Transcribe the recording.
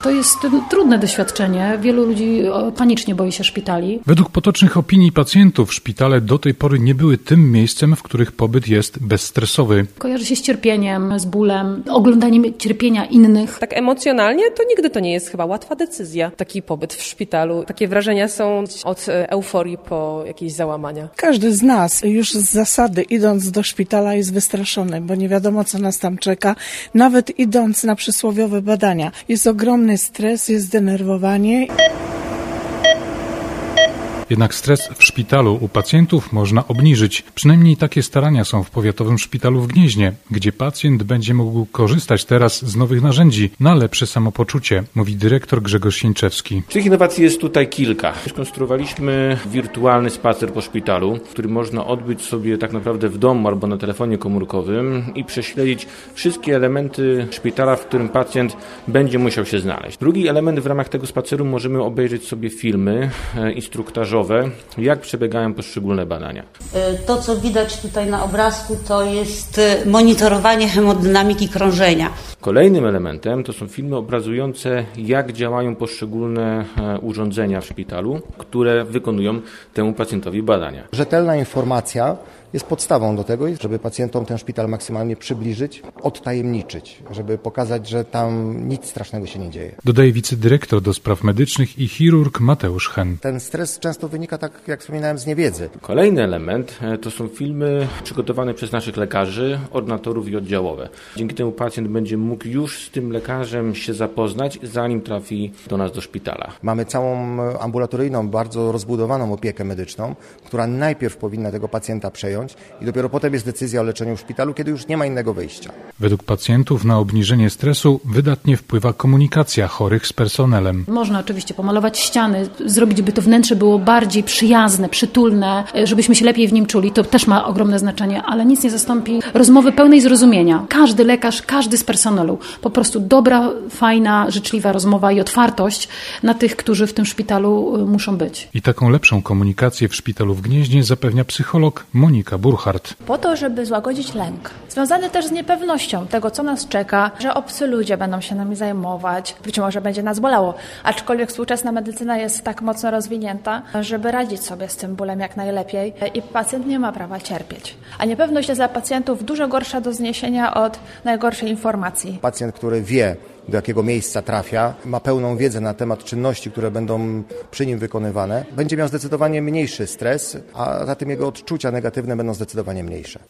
To jest trudne doświadczenie. Wielu ludzi panicznie boi się szpitali. Według potocznych opinii pacjentów szpitale do tej pory nie były tym miejscem, w których pobyt jest bezstresowy. Kojarzy się z cierpieniem, z bólem, oglądaniem cierpienia innych. Tak emocjonalnie to nigdy to nie jest chyba łatwa decyzja, taki pobyt w szpitalu. Takie wrażenia są od euforii po jakieś załamania. Każdy z nas już z zasady idąc do szpitala jest wystraszony, bo nie wiadomo co nas tam czeka. Nawet idąc na przysłowiowe badania jest ogromny stres, jest zdenerwowanie. Jednak stres w szpitalu u pacjentów można obniżyć. Przynajmniej takie starania są w Powiatowym Szpitalu w Gnieźnie, gdzie pacjent będzie mógł korzystać teraz z nowych narzędzi na lepsze samopoczucie, mówi dyrektor Grzegorz Sieńczewski. Tych innowacji jest tutaj kilka. Skonstruowaliśmy wirtualny spacer po szpitalu, który można odbyć sobie tak naprawdę w domu albo na telefonie komórkowym i prześledzić wszystkie elementy szpitala, w którym pacjent będzie musiał się znaleźć. Drugi element w ramach tego spaceru możemy obejrzeć sobie filmy instruktażowe, jak przebiegają poszczególne badania. To, co widać tutaj na obrazku, to jest monitorowanie hemodynamiki krążenia. Kolejnym elementem to są filmy obrazujące, jak działają poszczególne urządzenia w szpitalu, które wykonują temu pacjentowi badania. Rzetelna informacja jest podstawą do tego, żeby pacjentom ten szpital maksymalnie przybliżyć, odtajemniczyć, żeby pokazać, że tam nic strasznego się nie dzieje. Dodaje wicedyrektor do spraw medycznych i chirurg Mateusz Hen. Ten stres często wynika, tak jak wspominałem, z niewiedzy. Kolejny element to są filmy przygotowane przez naszych lekarzy, ordynatorów i oddziałowe. Dzięki temu pacjent będzie mógł już z tym lekarzem się zapoznać, zanim trafi do nas do szpitala. Mamy całą ambulatoryjną, bardzo rozbudowaną opiekę medyczną, która najpierw powinna tego pacjenta przejąć i dopiero potem jest decyzja o leczeniu w szpitalu, kiedy już nie ma innego wyjścia. Według pacjentów na obniżenie stresu wydatnie wpływa komunikacja chorych z personelem. Można oczywiście pomalować ściany, zrobić, by to wnętrze było bardziej przyjazne, przytulne, żebyśmy się lepiej w nim czuli. To też ma ogromne znaczenie, ale nic nie zastąpi rozmowy pełnej zrozumienia. Każdy lekarz, każdy z personelu. Po prostu dobra, fajna, życzliwa rozmowa i otwartość na tych, którzy w tym szpitalu muszą być. I taką lepszą komunikację w szpitalu w Gnieźnie zapewnia psycholog Monika Burchardt. Po to, żeby złagodzić lęk, związany też z niepewnością tego, co nas czeka, że obcy ludzie będą się nami zajmować, być może będzie nas bolało, aczkolwiek współczesna medycyna jest tak mocno rozwinięta, żeby radzić sobie z tym bólem jak najlepiej i pacjent nie ma prawa cierpieć. A niepewność jest dla pacjentów dużo gorsza do zniesienia od najgorszej informacji. Pacjent, który wie, do jakiego miejsca trafia, ma pełną wiedzę na temat czynności, które będą przy nim wykonywane, będzie miał zdecydowanie mniejszy stres, a zatem jego odczucia negatywne będą zdecydowanie mniejsze.